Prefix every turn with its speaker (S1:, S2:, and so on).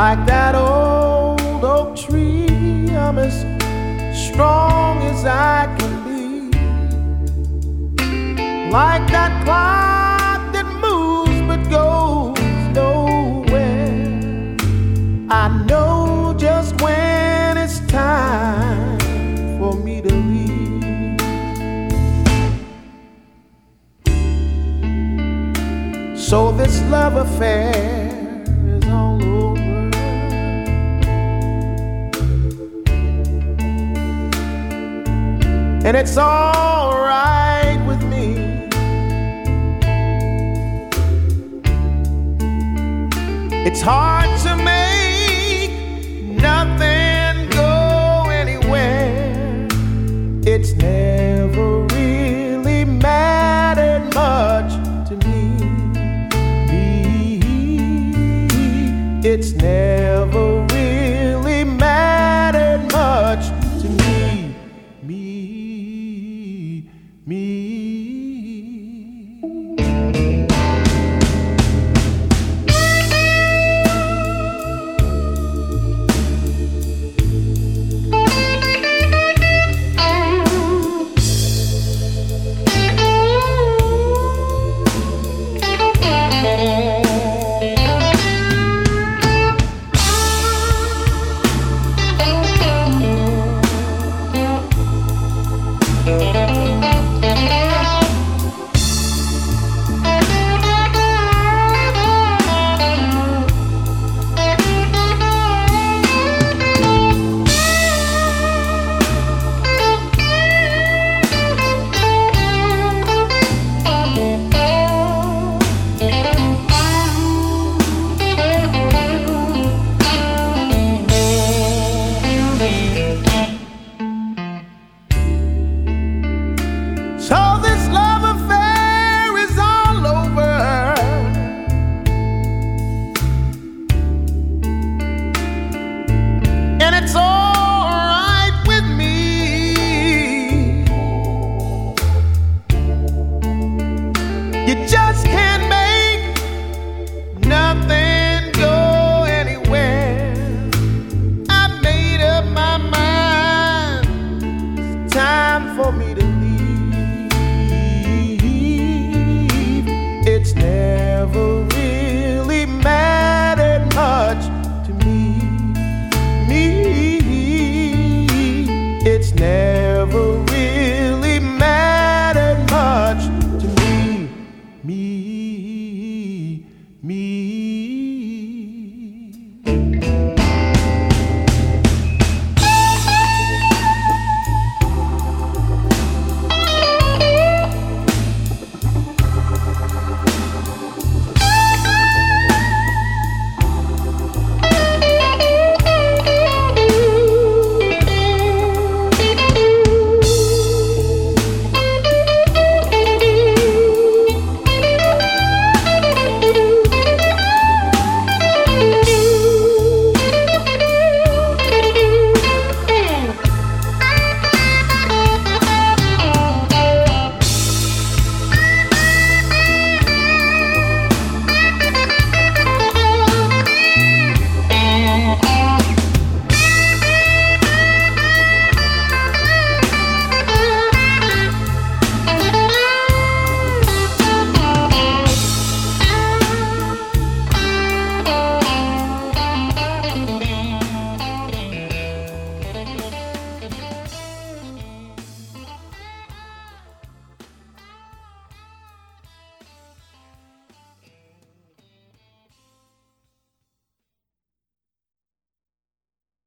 S1: Like that old oak tree, I'm as strong as I can be. Like that cloud that moves but goes nowhere. I know just when it's time for me to leave. So this love affair is all over. And it's all right with me. It's hard to make nothing go anywhere. It's never really mattered much to me. It's never